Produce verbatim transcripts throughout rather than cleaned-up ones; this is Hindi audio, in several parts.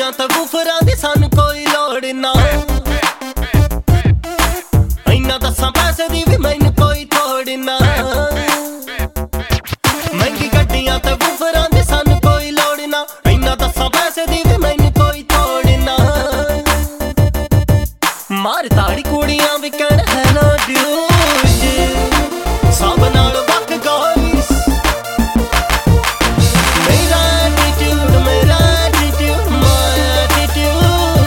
ਗੱਡੀਆਂ ਤੇ ਬੂਫਰਾਂ ਦੀ ਸਾਨੂੰ ਕੋਈ ਲੋੜ ਨਾ ਇੰਨਾ ਦੱਸਾਂ ਪੈਸੇ ਦੀ ਵੀ ਮੈਨੂੰ ਕੋਈ ਥੋੜ ਨਾ ਮਹਿੰਗੀ ਗੱਡੀਆਂ ਤੇ ਬੂਫਰਾਂ ਦੀ ਸਾਨੂੰ ਕੋਈ ਲੋੜ ਨਾ ਇੰਨਾ ਦੱਸਾਂ ਪੈਸੇ ਦੀ ਵੀ ਮੈਨੂੰ ਕੋਈ ਥੋੜ ਨਾ ਮਾਰ ਤਾੜੀ ਕੁੜੀਆਂ ਵੀ ਕਹਿਣ ਹੈਲੋ ਡਿਊਡ ਸਭ ਨਾਲ ਵਕ ਗਾਈਸ ਮੇਰਾ ਐਟੀਟਿਊਡ ਮੇਰਾ ਐਟੀਟਿਊਡ ਮਾਈ ਐਟੀਟਿਊਡ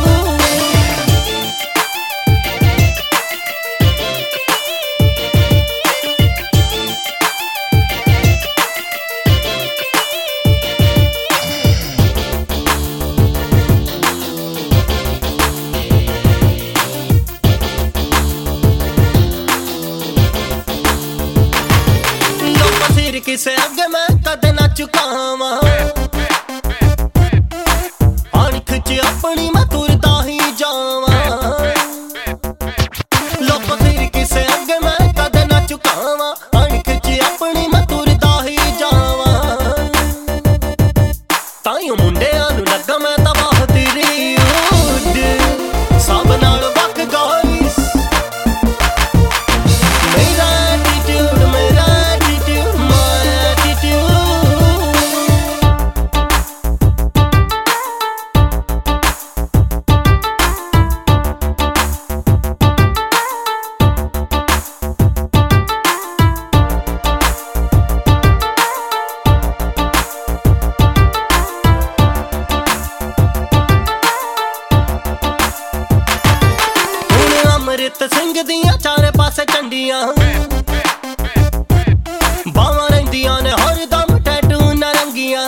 किसे अगे मैं कदे ना चुकावा अणख च अपनी मैं तुरता ही जावा लोग फिर किसे अगे मैं कदे ना चुकावा अणख च अपनी मैं तुरता ही जावा ताइयों मुंडियां नूं लगा मैं तां बहुत रूड सब नाल वक गाइस मेरा एटीट्यूड मेरा अमृत सिंह दियां चारे पासे झंडियां बावां रहिंदियां ने हरदम टैटू नरंगियां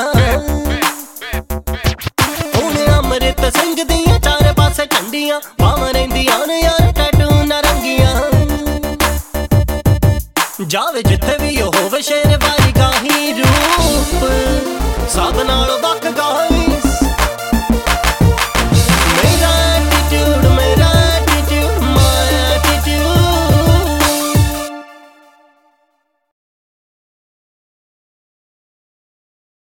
हुण अमृत सिंह दियां चारे पासे झंडियां बावां रहिंदियां ने यार टैटू नरंगियां जावे जिथे भी होवे